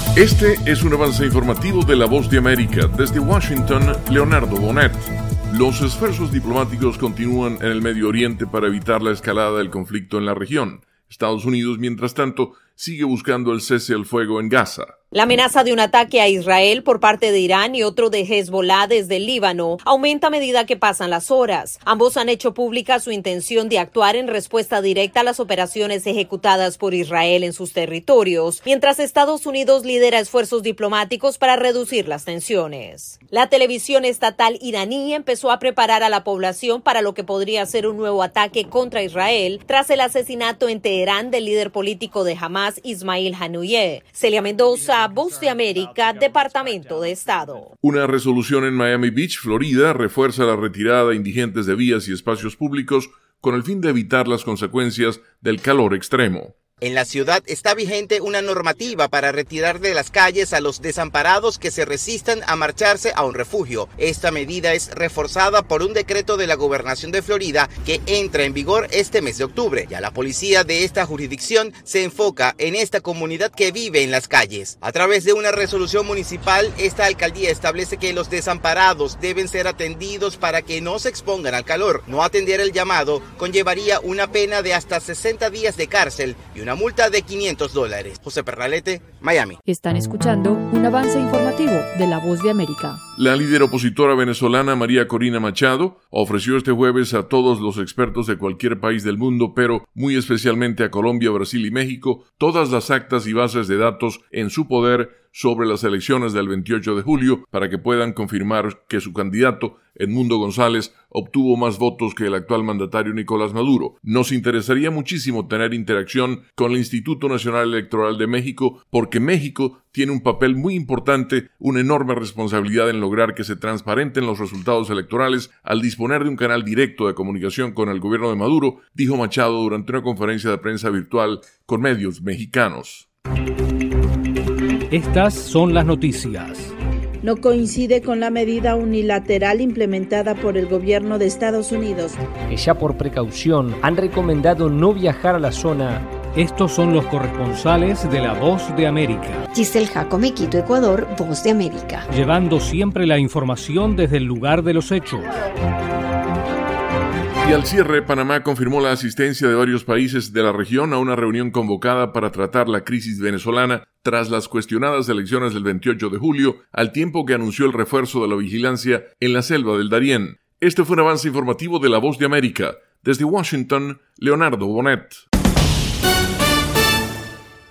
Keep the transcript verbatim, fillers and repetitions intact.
Este es un avance informativo de La Voz de América. Desde Washington, Leonardo Bonet. Los esfuerzos diplomáticos continúan en el Medio Oriente para evitar la escalada del conflicto en la región. Estados Unidos, mientras tanto, sigue buscando el cese al fuego en Gaza. La amenaza de un ataque a Israel por parte de Irán y otro de Hezbollah desde el Líbano aumenta a medida que pasan las horas. Ambos han hecho pública su intención de actuar en respuesta directa a las operaciones ejecutadas por Israel en sus territorios, mientras Estados Unidos lidera esfuerzos diplomáticos para reducir las tensiones. La televisión estatal iraní empezó a preparar a la población para lo que podría ser un nuevo ataque contra Israel tras el asesinato en Teherán del líder político de Hamas, Ismail Haniyeh. Celia Mendoza, Voz de América, Departamento de Estado. Una resolución en Miami Beach, Florida, refuerza la retirada de indigentes de vías y espacios públicos con el fin de evitar las consecuencias del calor extremo. En la ciudad está vigente una normativa para retirar de las calles a los desamparados que se resistan a marcharse a un refugio. Esta medida es reforzada por un decreto de la Gobernación de Florida que entra en vigor este mes de octubre. Ya la policía de esta jurisdicción se enfoca en esta comunidad que vive en las calles. A través de una resolución municipal, esta alcaldía establece que los desamparados deben ser atendidos para que no se expongan al calor. No atender el llamado conllevaría una pena de hasta sesenta días de cárcel y una Una multa de quinientos dólares. José Perralete, Miami. Están escuchando un avance informativo de La Voz de América. La líder opositora venezolana María Corina Machado ofreció este jueves a todos los expertos de cualquier país del mundo, pero muy especialmente a Colombia, Brasil y México, todas las actas y bases de datos en su poder sobre las elecciones del veintiocho de julio para que puedan confirmar que su candidato, Edmundo González, obtuvo más votos que el actual mandatario Nicolás Maduro. Nos interesaría muchísimo tener interacción con el Instituto Nacional Electoral de México porque México tiene un papel muy importante, una enorme responsabilidad en lograr que se transparenten los resultados electorales al disponer de un canal directo de comunicación con el gobierno de Maduro, dijo Machado durante una conferencia de prensa virtual con medios mexicanos. Estas son las noticias. No coincide con la medida unilateral implementada por el gobierno de Estados Unidos. Que ya por precaución han recomendado no viajar a la zona. Estos son los corresponsales de La Voz de América. Giselle Jacome, Quito, Ecuador, Voz de América. Llevando siempre la información desde el lugar de los hechos. Y al cierre, Panamá confirmó la asistencia de varios países de la región a una reunión convocada para tratar la crisis venezolana tras las cuestionadas elecciones del veintiocho de julio, al tiempo que anunció el refuerzo de la vigilancia en la selva del Darién. Este fue un avance informativo de La Voz de América. Desde Washington, Leonardo Bonet.